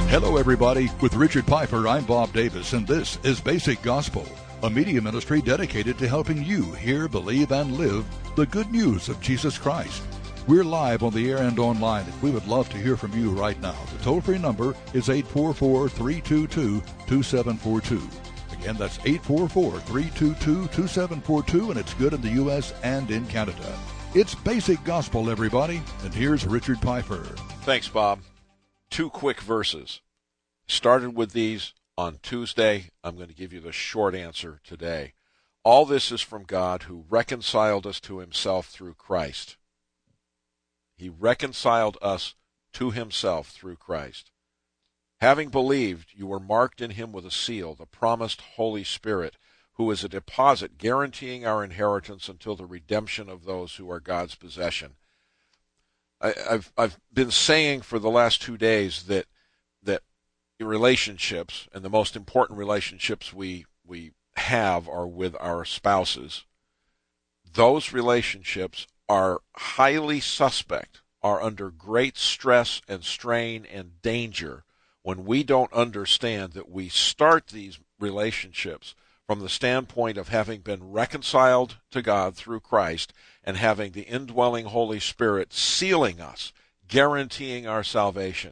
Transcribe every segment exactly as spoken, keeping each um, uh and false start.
Hello, everybody. With Richard Piper, I'm Bob Davis, and this is Basic Gospel, a media ministry dedicated to helping you hear, believe, and live the good news of Jesus Christ. We're live on the air and online, and we would love to hear from you right now. The toll-free number is eight four four, three two two, two seven four two. Again, that's eight four four, three two two, two seven four two, and it's good in the U S and in Canada. It's Basic Gospel, everybody, and here's Richard Piper. Thanks, Bob. Two quick verses. Started with these on Tuesday. I'm going to give you the short answer today. All this is from God, who reconciled us to himself through Christ. He reconciled us to himself through Christ. Having believed, you were marked in him with a seal, the promised Holy Spirit, who is a deposit guaranteeing our inheritance until the redemption of those who are God's possession. I, I've I've been saying for the last two days that that relationships, and the most important relationships we we have are with our spouses. Those relationships are highly suspect, are under great stress and strain and danger when we don't understand that we start these relationships from the standpoint of having been reconciled to God through Christ and having the indwelling Holy Spirit sealing us, guaranteeing our salvation.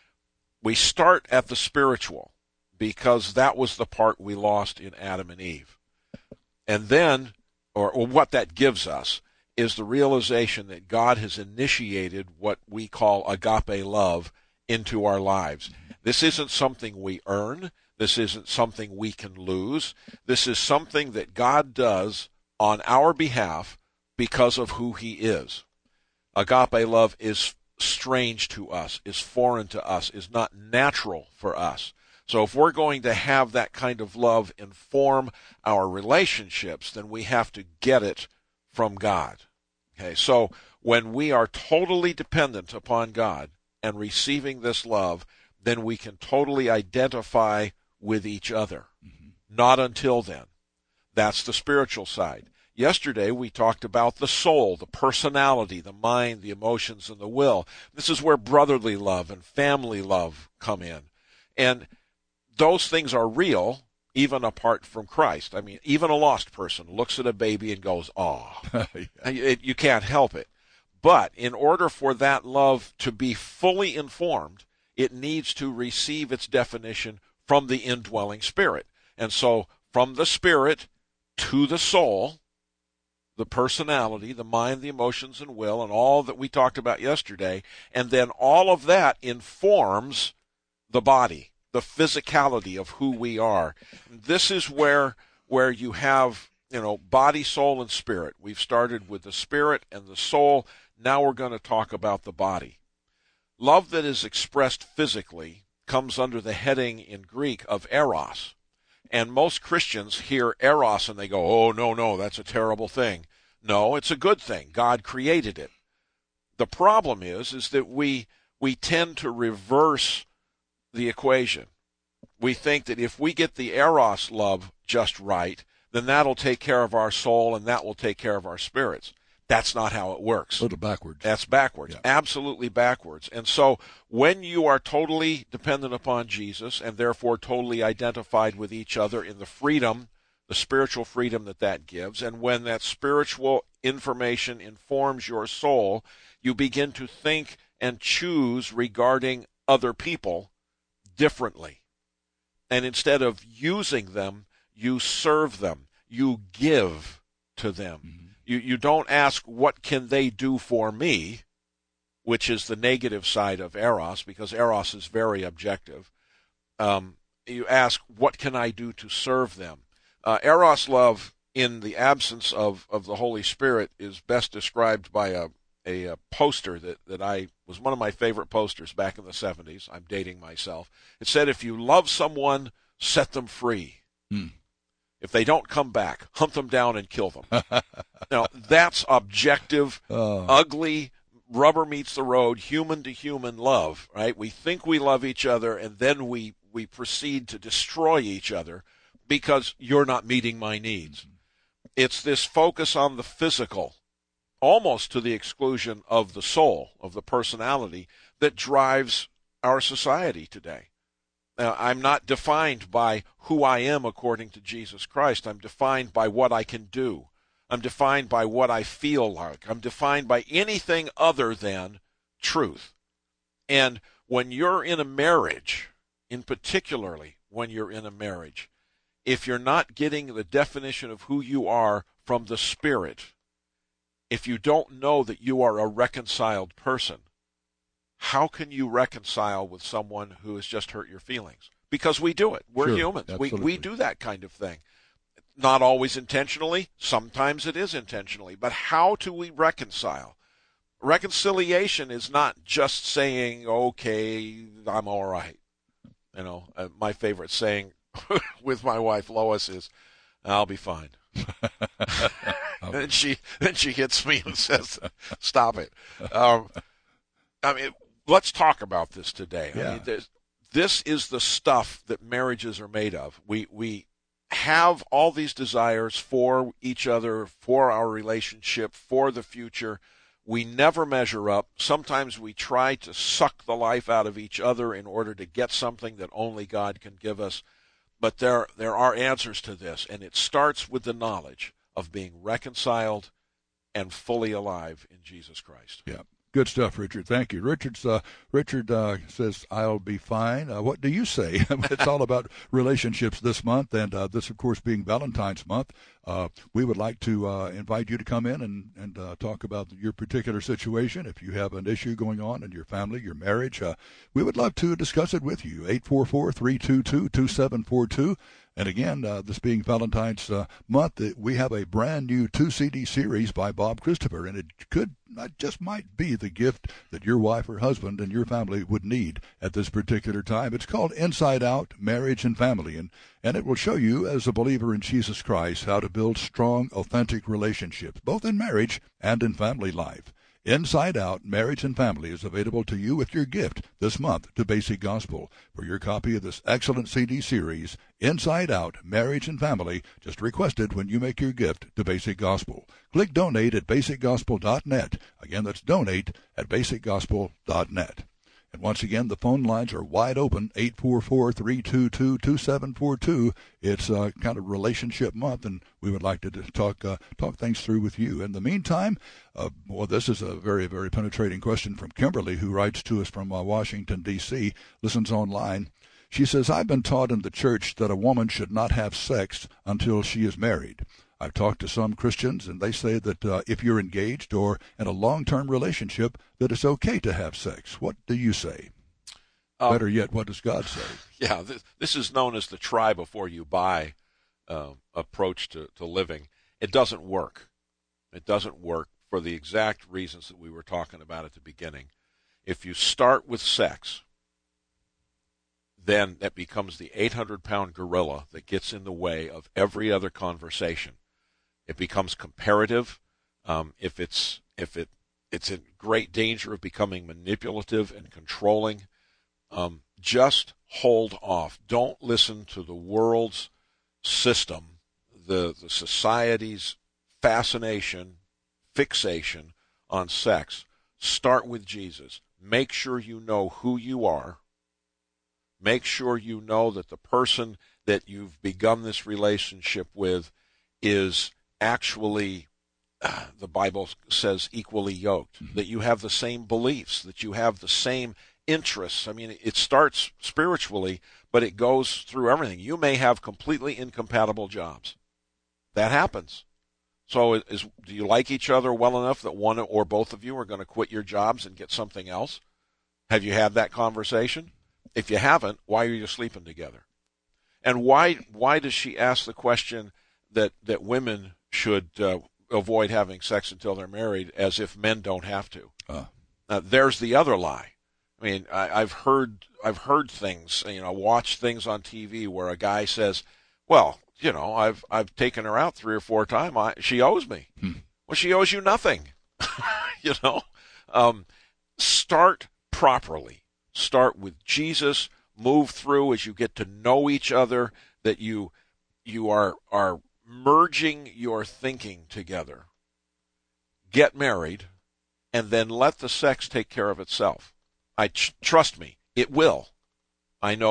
We start at the spiritual because that was the part we lost in Adam and Eve. And then, or, or what that gives us, is the realization that God has initiated what we call agape love into our lives. This isn't something we earn. This isn't something we can lose. This is something that God does on our behalf because of who he is. Agape love is strange to us, is foreign to us, is not natural for us. So if we're going to have that kind of love inform our relationships, then we have to get it from God. Okay, so when we are totally dependent upon God and receiving this love, then we can totally identify with each other. Mm-hmm. Not until then. That's the spiritual side. Yesterday we talked about the soul, the personality, the mind, the emotions, and the will. This is where brotherly love and family love come in. And those things are real even apart from Christ. I mean, even a lost person looks at a baby and goes, "Aw." Yeah. You can't help it. But in order for that love to be fully informed, it needs to receive its definition from the indwelling Spirit. And so from the Spirit to the soul, the personality, the mind, the emotions, and will, and all that we talked about yesterday, and then all of that informs the body, the physicality of who we are. This is where where you have, you know, body, soul, and spirit. We've started with the spirit and the soul. Now we're going to talk about the body. Love that is expressed physically comes under the heading in Greek of eros. And most Christians hear eros and they go, "Oh, no, no, that's a terrible thing." No, it's a good thing. God created it. The problem is, is that we we tend to reverse the equation. We think that if we get the eros love just right, then that'll take care of our soul and that will take care of our spirits. That's not how it works. A little backwards. That's backwards. Yeah. Absolutely backwards. And so when you are totally dependent upon Jesus and therefore totally identified with each other in the freedom, the spiritual freedom that that gives, and when that spiritual information informs your soul, you begin to think and choose regarding other people differently. And instead of using them, you serve them. You give to them. Mm-hmm. You you don't ask, what can they do for me, which is the negative side of eros, because eros is very objective. Um, you ask, what can I do to serve them? Uh, eros love, in the absence of, of the Holy Spirit, is best described by a, a, a poster that, that I was one of my favorite posters back in the seventies. I'm dating myself. It said, if you love someone, set them free. Hmm. If they don't come back, hunt them down and kill them. Now, that's objective, oh. ugly, rubber meets the road, human-to-human love, right? We think we love each other, and then we, we proceed to destroy each other because you're not meeting my needs. Mm-hmm. It's this focus on the physical, almost to the exclusion of the soul, of the personality, that drives our society today. Uh, I'm not defined by who I am according to Jesus Christ. I'm defined by what I can do. I'm defined by what I feel like. I'm defined by anything other than truth. And when you're in a marriage, in particularly when you're in a marriage, if you're not getting the definition of who you are from the Spirit, if you don't know that you are a reconciled person, how can you reconcile with someone who has just hurt your feelings? Because we do it. We're Sure, humans. We absolutely. we do that kind of thing. Not always intentionally. Sometimes it is intentionally. But how do we reconcile? Reconciliation is not just saying, okay, I'm all right. You know, uh, my favorite saying with my wife Lois is, I'll be fine. and she then she hits me and says, stop it. Um, I mean, let's talk about this today. Yeah. I mean, this, this is the stuff that marriages are made of. We we have all these desires for each other, for our relationship, for the future. We never measure up. Sometimes we try to suck the life out of each other in order to get something that only God can give us. But there there are answers to this, and it starts with the knowledge of being reconciled and fully alive in Jesus Christ. Yeah. Good stuff, Richard. Thank you. Richard's, uh, Richard uh, says, I'll be fine. Uh, what do you say? It's all about relationships this month, and uh, this, of course, being Valentine's month. Uh, we would like to uh, invite you to come in and, and uh, talk about your particular situation. If you have an issue going on in your family, your marriage, uh, we would love to discuss it with you. eight four four, three two two, two seven four two. And again, uh, this being Valentine's uh, month, uh, we have a brand new two C D series by Bob Christopher, and it could, not just might be the gift that your wife or husband and your family would need at this particular time. It's called Inside Out, Marriage and Family, and, and it will show you, as a believer in Jesus Christ, how to build strong, authentic relationships, both in marriage and in family life. Inside Out, Marriage and Family is available to you with your gift this month to Basic Gospel. For your copy of this excellent C D series, Inside Out, Marriage and Family, just request it when you make your gift to Basic Gospel. Click Donate at basic gospel dot net. Again, that's Donate at basic gospel dot net. And once again, the phone lines are wide open, eight four four, three two two, two seven four two. It's uh, kind of relationship month, and we would like to talk uh, talk things through with you. In the meantime, uh, well, this is a very, very penetrating question from Kimberly, who writes to us from uh, Washington, D C, listens online. She says, I've been taught in the church that a woman should not have sex until she is married. I've talked to some Christians, and they say that uh, if you're engaged or in a long-term relationship, that it's okay to have sex. What do you say? Um, Better yet, what does God say? Yeah, this, this is known as the try before you buy uh, approach to, to living. It doesn't work. It doesn't work for the exact reasons that we were talking about at the beginning. If you start with sex, then that becomes the eight hundred pound gorilla that gets in the way of every other conversation. It becomes comparative. Um, if it's if it it's in great danger of becoming manipulative and controlling. Um, just hold off. Don't listen to the world's system, the the society's fascination, fixation on sex. Start with Jesus. Make sure you know who you are. Make sure you know that the person that you've begun this relationship with is actually, uh, the Bible says, equally yoked, mm-hmm. that you have the same beliefs, that you have the same interests. I mean, it starts spiritually, but it goes through everything. You may have completely incompatible jobs. That happens. So is, do you like each other well enough that one or both of you are going to quit your jobs and get something else? Have you had that conversation? If you haven't, why are you sleeping together? And why why does she ask the question that, that women should uh, avoid having sex until they're married, as if men don't have to? Uh. Uh, there's the other lie. I mean, I, I've heard I've heard things, you know, watched things on T V where a guy says, "Well, you know, I've I've taken her out three or four times. I, she owes me." Hmm. Well, she owes you nothing. you know, um, start properly. Start with Jesus. Move through as you get to know each other. That you you are are merging your thinking together. Get married, and then let the sex take care of itself. I tr- trust me, it will. I know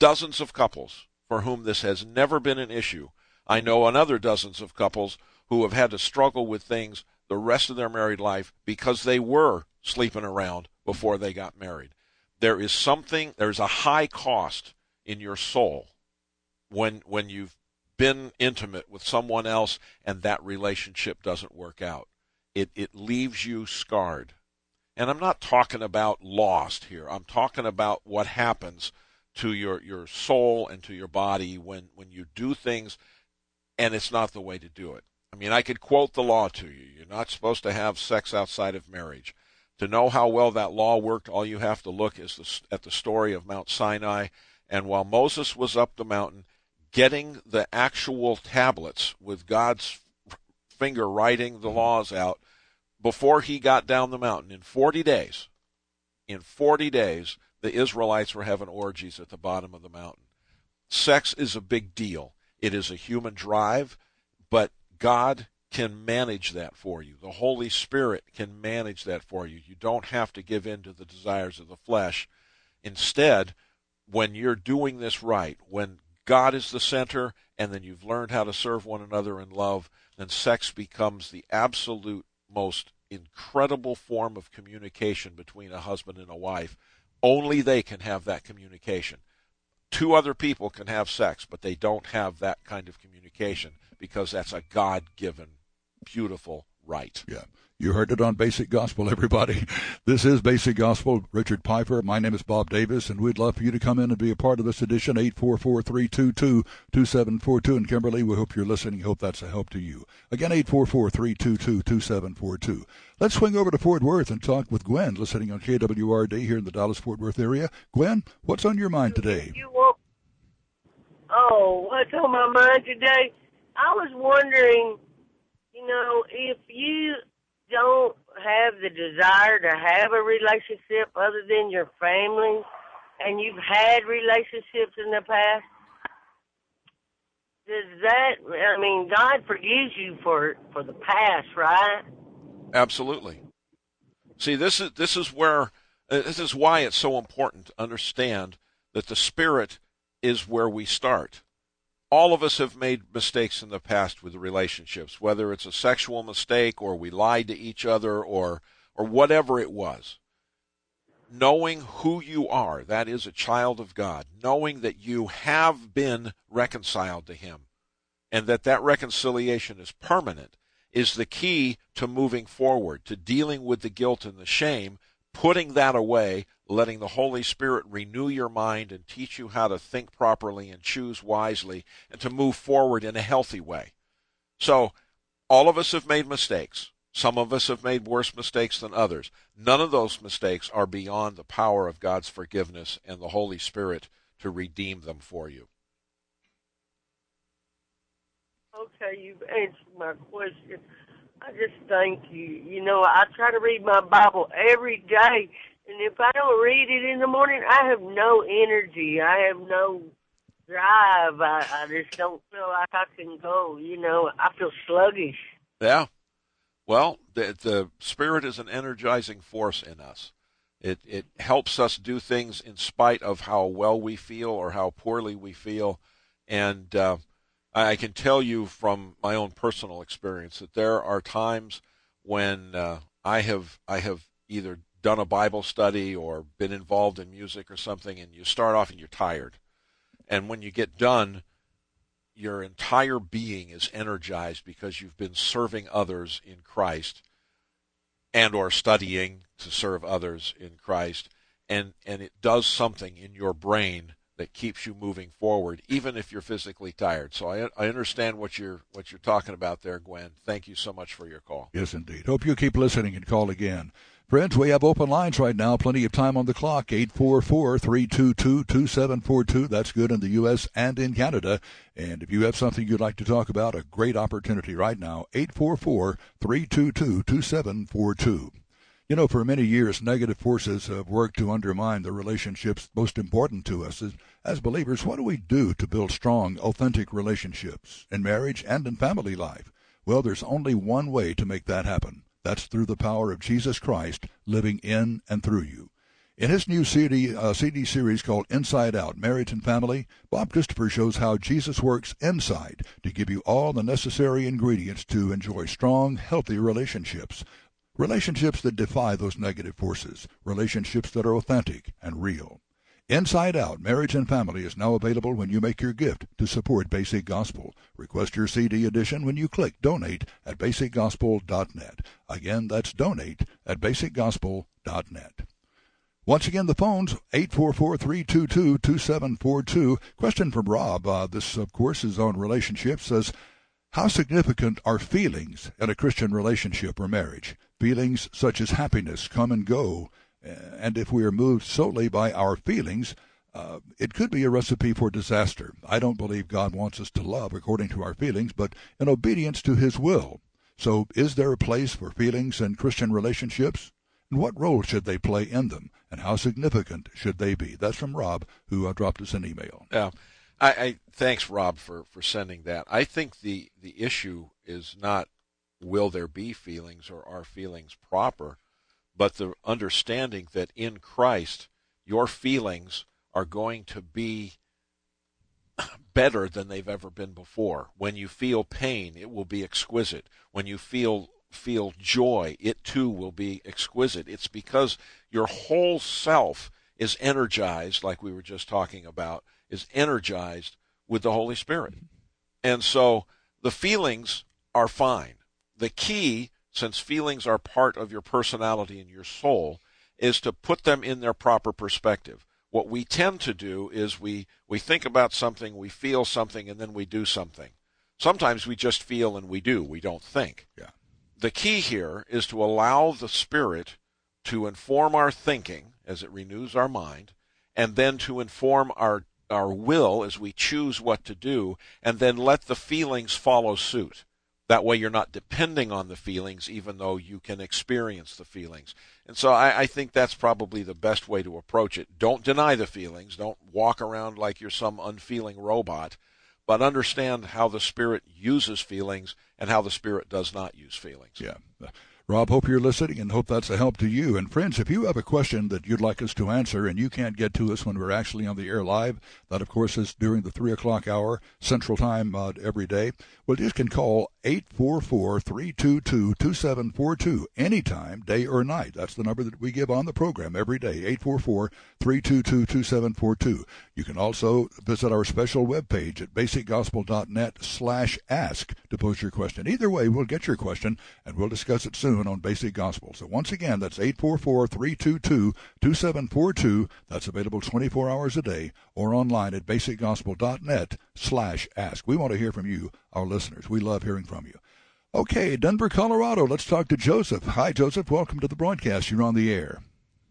dozens of couples for whom this has never been an issue. I know another dozens of couples who have had to struggle with things the rest of their married life because they were sleeping around before they got married. There is something, there's a high cost in your soul when when you've been intimate with someone else and that relationship doesn't work out. It it leaves you scarred. And I'm not talking about lost here. I'm talking about what happens to your, your soul and to your body when, when you do things and it's not the way to do it. I mean, I could quote the law to you. You're not supposed to have sex outside of marriage. To know how well that law worked, all you have to look is the, at the story of Mount Sinai. And while Moses was up the mountain, getting the actual tablets with God's finger writing the laws out, before he got down the mountain, in forty days, in forty days, the Israelites were having orgies at the bottom of the mountain. Sex is a big deal. It is a human drive, but God can manage that for you. The Holy Spirit can manage that for you. You don't have to give in to the desires of the flesh. Instead, when you're doing this right, when God is the center, and then you've learned how to serve one another in love, then sex becomes the absolute most incredible form of communication between a husband and a wife. Only they can have that communication. Two other people can have sex, but they don't have that kind of communication because that's a God-given, beautiful right. Yeah. You heard it on Basic Gospel, everybody. This is Basic Gospel. Richard Piper. My name is Bob Davis, and we'd love for you to come in and be a part of this edition, eight four four, three two two, two seven four two. And Kimberly, we hope you're listening. Hope that's a help to you. Again, eight four four, three two two, two seven four two. Let's swing over to Fort Worth and talk with Gwen, listening on K W R D here in the Dallas-Fort Worth area. Gwen, what's on your mind today? You want, oh, what's on my mind today? I was wondering, you know, if you don't have the desire to have a relationship other than your family, and you've had relationships in the past, does that, I mean, God forgives you for, for the past, right? Absolutely. See, this is this is where, uh, this is why it's so important to understand that the Spirit is where we start. All of us have made mistakes in the past with relationships, whether it's a sexual mistake or we lied to each other or or whatever it was. Knowing who you are, that is a child of God, knowing that you have been reconciled to Him and that that reconciliation is permanent is the key to moving forward, to dealing with the guilt and the shame, putting that away, letting the Holy Spirit renew your mind and teach you how to think properly and choose wisely and to move forward in a healthy way. So, all of us have made mistakes. Some of us have made worse mistakes than others. None of those mistakes are beyond the power of God's forgiveness and the Holy Spirit to redeem them for you. Okay, you've answered my question. I just thank you. You know, I try to read my Bible every day, and if I don't read it in the morning, I have no energy. I have no drive. I, I just don't feel like I can go. You know, I feel sluggish. Yeah. Well, the, the Spirit is an energizing force in us. It it helps us do things in spite of how well we feel or how poorly we feel. And uh, I can tell you from my own personal experience that there are times when uh, I have I have either done a Bible study or been involved in music or something, and you start off and you're tired. And when you get done, your entire being is energized because you've been serving others in Christ and or studying to serve others in Christ, and, and it does something in your brain that keeps you moving forward, even if you're physically tired. So I, I understand what you're what you're talking about there, Gwen. Thank you so much for your call. Yes, indeed. Hope you keep listening and call again. Friends, we have open lines right now, plenty of time on the clock, eight four four, three two two, two seven four two. That's good in the U S and in Canada. And if you have something you'd like to talk about, a great opportunity right now, eight four four, three two two, two seven four two. You know, for many years, negative forces have worked to undermine the relationships most important to us. As, as believers, what do we do to build strong, authentic relationships in marriage and in family life? Well, there's only one way to make that happen. That's through the power of Jesus Christ living in and through you. In his new C D, uh, C D series called Inside Out, Marriage and Family, Bob Christopher shows how Jesus works inside to give you all the necessary ingredients to enjoy strong, healthy relationships. Relationships that defy those negative forces. Relationships that are authentic and real. Inside Out, Marriage and Family is now available when you make your gift to support Basic Gospel. Request your C D edition when you click Donate at basic gospel dot net. Again, that's Donate at basic gospel dot net. Once again, the phone's eight four four, three two two, two seven four two. Question from Rob. Uh, this, of course, is on relationships. Says, how significant are feelings in a Christian relationship or marriage? Feelings such as happiness come and go. And if we are moved solely by our feelings, uh, it could be a recipe for disaster. I don't believe God wants us to love according to our feelings, but in obedience to his will. So is there a place for feelings in Christian relationships? And what role should they play in them? And how significant should they be? That's from Rob, who uh, dropped us an email. Yeah. I, I thanks, Rob, for, for sending that. I think the, the issue is not will there be feelings or are feelings proper, but the understanding that in Christ your feelings are going to be better than they've ever been before. When you feel pain, it will be exquisite. When you feel feel joy, it too will be exquisite. It's because your whole self is energized, like we were just talking about, is energized with the Holy Spirit. And so the feelings are fine. The key, since feelings are part of your personality and your soul, is to put them in their proper perspective. What we tend to do is we, we think about something, we feel something, and then we do something. Sometimes we just feel and we do. We don't think. Yeah. The key here is to allow the Spirit to inform our thinking as it renews our mind, and then to inform our, our will as we choose what to do, and then let the feelings follow suit. That way you're not depending on the feelings, even though you can experience the feelings. And so I, I think that's probably the best way to approach it. Don't deny the feelings. Don't walk around like you're some unfeeling robot, but understand how the Spirit uses feelings and how the Spirit does not use feelings. Yeah. Rob, hope you're listening and hope that's a help to you. And friends, if you have a question that you'd like us to answer and you can't get to us when we're actually on the air live, that of course is during the three o'clock hour Central Time uh, every day, well, you can call eight four four, three two two, two seven four two anytime, day or night. That's the number that we give on the program every day, eight four four, three two two, two seven four two. You can also visit our special webpage at basic gospel dot net slash ask to pose your question. Either way, we'll get your question and we'll discuss it soon on Basic Gospel. So once again, that's eight four four, three two two, two seven four two. That's available twenty-four hours a day or online at basic gospel dot net slash ask. We want to hear from you, our listeners. We love hearing from you. Okay, Denver, Colorado. Let's talk to Joseph. Hi, Joseph. Welcome to the broadcast. You're on the air.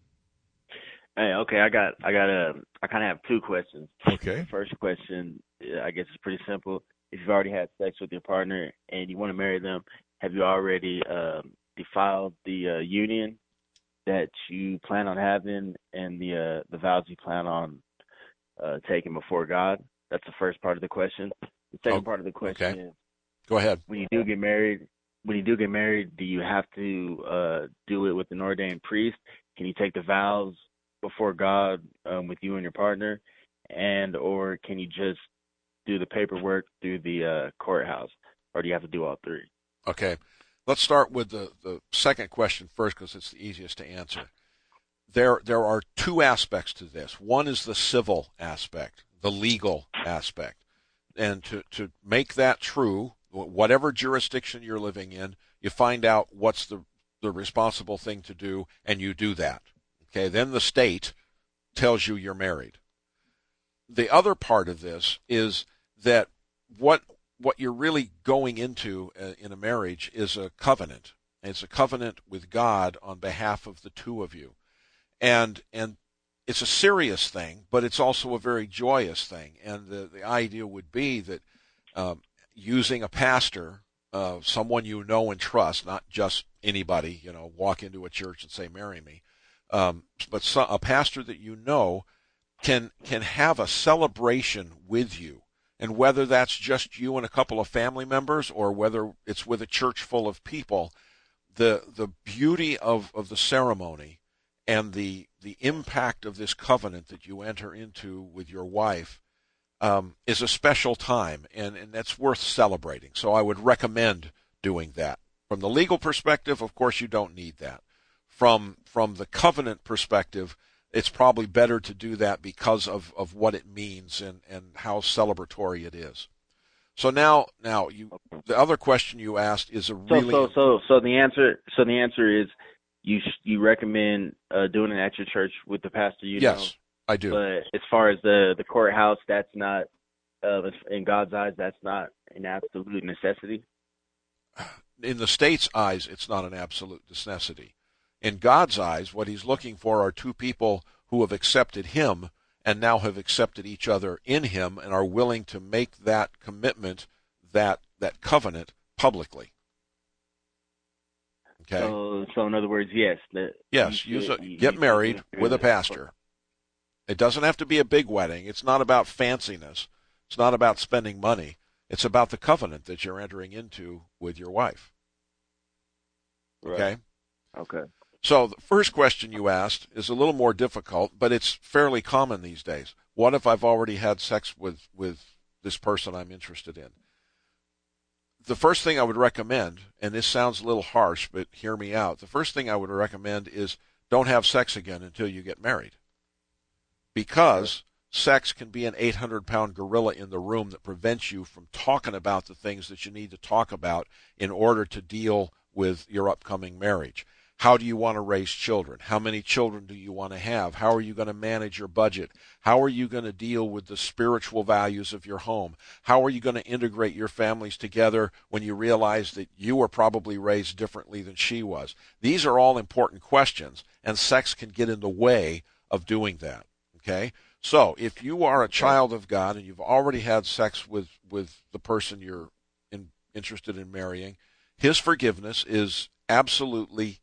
Hey, okay. I got, I got a, I kind of have two questions. Okay. First question, I guess it's pretty simple. If you've already had sex with your partner and you want to marry them, have you already um, defiled the uh, union that you plan on having and the uh, the vows you plan on uh, taking before God? That's the first part of the question. The second oh, part of the question okay. is, Go ahead. when you do get married, when you do get married, do you have to uh, do it with an ordained priest? Can you take the vows before God um, with you and your partner, and or can you just do the paperwork through the uh, courthouse, or do you have to do all three? Okay. Let's start with the, the second question first because it's the easiest to answer. There, there are two aspects to this. One is the civil aspect, the legal aspect. And to, to make that true, whatever jurisdiction you're living in, you find out what's the, the responsible thing to do, and you do that. Okay, then the state tells you you're married. The other part of this is that what what you're really going into in a marriage is a covenant. It's a covenant with God on behalf of the two of you. And and it's a serious thing, but it's also a very joyous thing. And the, the idea would be that um, using a pastor, uh, someone you know and trust, not just anybody, you know, walk into a church and say, marry me, um, but so, a pastor that you know can can have a celebration with you. And whether that's just you and a couple of family members or whether it's with a church full of people, the the beauty of, of the ceremony and the the impact of this covenant that you enter into with your wife um, is a special time, and, and that's worth celebrating. So I would recommend doing that. From the legal perspective, of course, you don't need that. From from the covenant perspective, it's probably better to do that because of, of what it means and, and how celebratory it is. So now, now you, the other question you asked is a really so so so so the answer so the answer is you you recommend uh, doing it at your church with the pastor. You yes, know, I do. But as far as the the courthouse, that's not uh, in God's eyes. That's not an absolute necessity. In the state's eyes, it's not an absolute necessity. In God's eyes, what he's looking for are two people who have accepted him and now have accepted each other in him and are willing to make that commitment, that that covenant, publicly. Okay? So, so in other words, yes. The, yes, you, use a, you, get you, married you, with a pastor. It doesn't have to be a big wedding. It's not about fanciness. It's not about spending money. It's about the covenant that you're entering into with your wife. Okay? Right. Okay. So the first question you asked is a little more difficult, but it's fairly common these days. What if I've already had sex with, with this person I'm interested in? The first thing I would recommend, and this sounds a little harsh, but hear me out. The first thing I would recommend is don't have sex again until you get married. Because sex can be an eight hundred pound gorilla in the room that prevents you from talking about the things that you need to talk about in order to deal with your upcoming marriage. How do you want to raise children? How many children do you want to have? How are you going to manage your budget? How are you going to deal with the spiritual values of your home? How are you going to integrate your families together when you realize that you were probably raised differently than she was? These are all important questions, and sex can get in the way of doing that. Okay? So if you are a child of God and you've already had sex with, with the person you're in, interested in marrying, his forgiveness is absolutely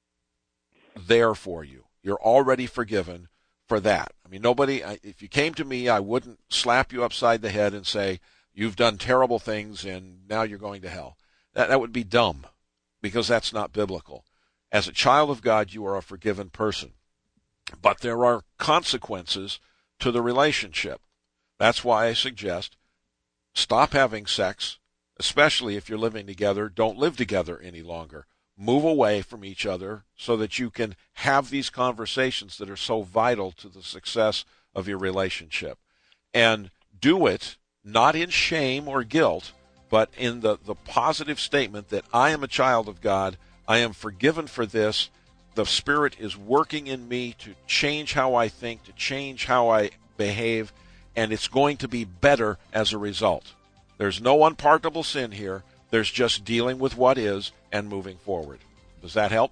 there for you. You're already forgiven for that. I mean, nobody, if you came to me, I wouldn't slap you upside the head and say, you've done terrible things and now you're going to hell. That, that would be dumb, because that's not biblical. As a child of God, you are a forgiven person. But there are consequences to the relationship. That's why I suggest stop having sex, especially if you're living together. Don't live together any longer. Move away from each other so that you can have these conversations that are so vital to the success of your relationship. And do it not in shame or guilt, but in the, the positive statement that I am a child of God, I am forgiven for this, the Spirit is working in me to change how I think, to change how I behave, and it's going to be better as a result. There's no unpardonable sin here. There's just dealing with what is and moving forward. Does that help?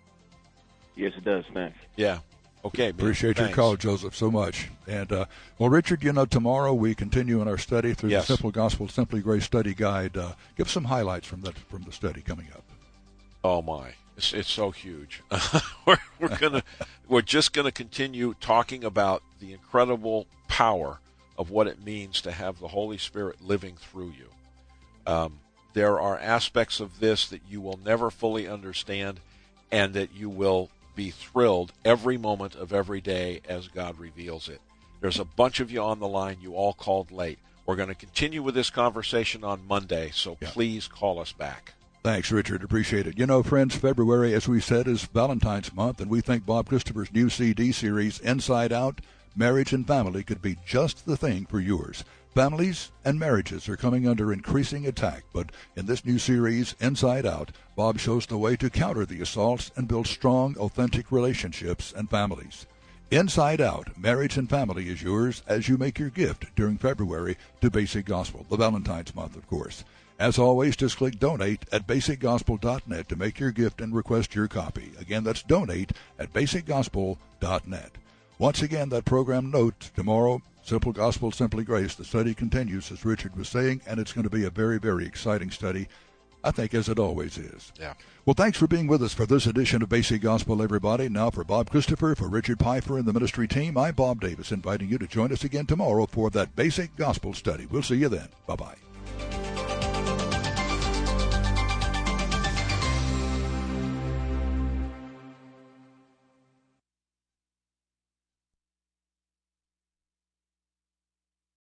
Yes, it does. Thanks. Yeah. Okay. Man. Appreciate Thanks. your call, Joseph, so much. And, uh, well, Richard, you know, tomorrow we continue in our study through yes. the Simple Gospel, Simply Grace Study Guide. Uh, give some highlights from that from the study coming up. Oh, my. It's, it's so huge. we're we're gonna we're just going to continue talking about the incredible power of what it means to have the Holy Spirit living through you. Um, there are aspects of this that you will never fully understand, and that you will be thrilled every moment of every day as God reveals it. There's a bunch of you on the line. You all called late. We're going to continue with this conversation on Monday, so yeah. please call us back. Thanks, Richard. Appreciate it. You know, friends, February, as we said, is Valentine's month, and we think Bob Christopher's new C D series, Inside Out, Marriage and Family, could be just the thing for yours. Families and marriages are coming under increasing attack, but in this new series, Inside Out, Bob shows the way to counter the assaults and build strong, authentic relationships and families. Inside Out, Marriage and Family is yours as you make your gift during February to Basic Gospel, the Valentine's month, of course. As always, just click donate at basic gospel dot net to make your gift and request your copy. Again, that's donate at basic gospel dot net. Once again, that program note, tomorrow, Simple Gospel, Simply Grace. The study continues, as Richard was saying, and it's going to be a very, very exciting study, I think, as it always is. Yeah. Well, thanks for being with us for this edition of Basic Gospel, everybody. Now, for Bob Christopher, for Richard Pfeiffer and the ministry team, I'm Bob Davis, inviting you to join us again tomorrow for that Basic Gospel study. We'll see you then. Bye-bye.